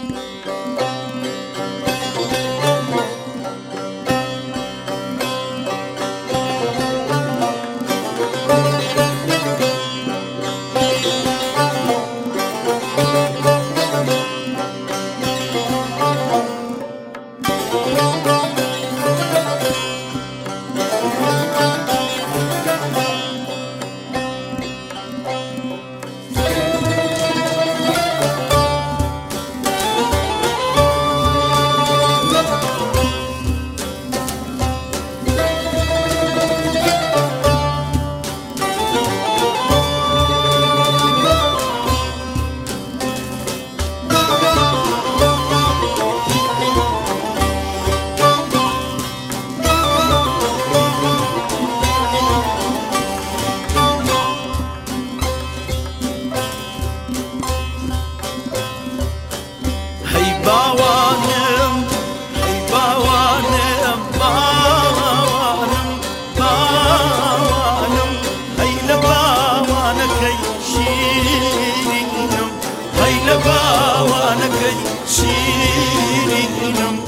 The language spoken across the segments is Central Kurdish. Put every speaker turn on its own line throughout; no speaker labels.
شيرينم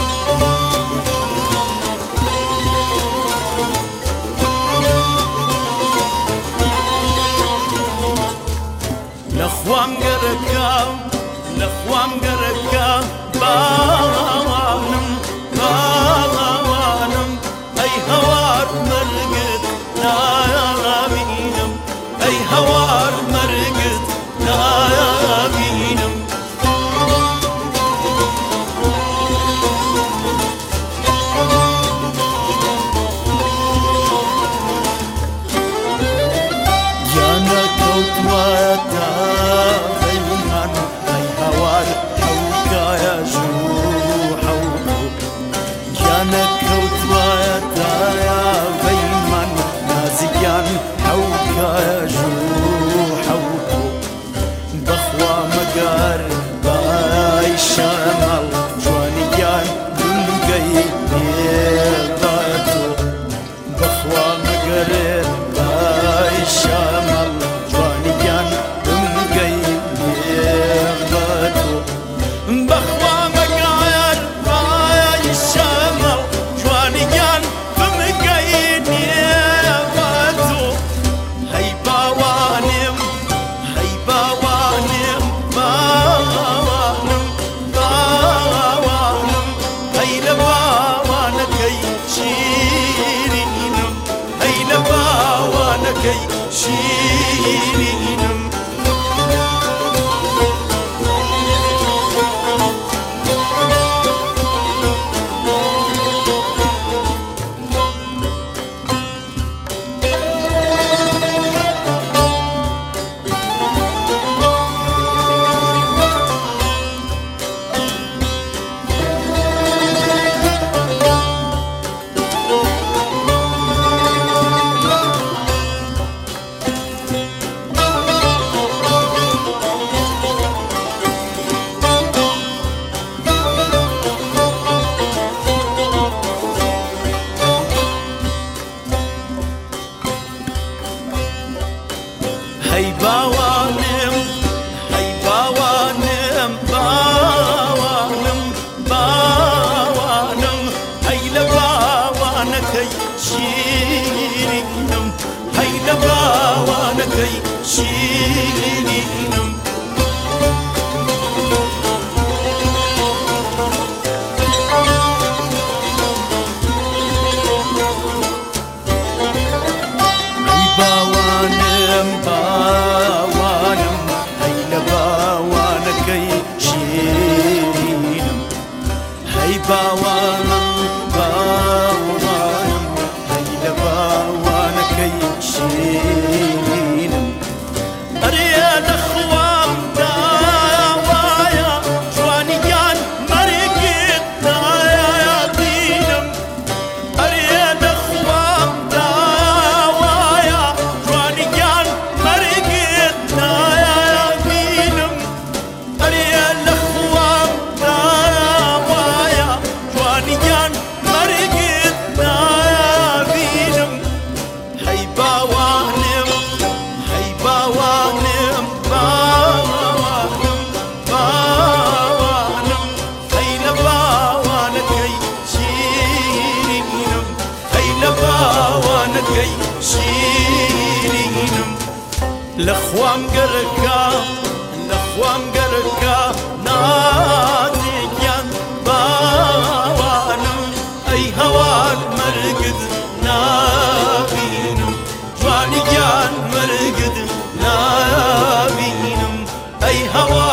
لخوام قركا بانم اي هوار مرقد نامينم اي هوار مرقد نامينم يانا كوت واتا بيمان اي هوار حوكا يا جوحو يانا كوت واتا يا بيمان نازيان حوكا يا جوحو بخوا مقار باي شمال جوانيان دنقي نيضاتو بخوا مقار باي شمال جوانيان دنقي نيضاتو بخوا مقار باي شمال جوانيان دنقي نيضاتو هاي باوانم كي شيرينم هاي باوانم هاي لباوانكي شيرينم هاي لباوانكي شيرينم باوانم هاي لباوانكي شيرينم أريد أخوام داوايا جوانيان مرقد دايا دينم أريد أخوام داوايا جوانيان مرقد دايا دينم أريد أخوام شیرینم لخوام گرکا لخوام گرکا نازیان باوانم ای هوان مرگد نابینم جوانیان مرگد نابینم ای هوان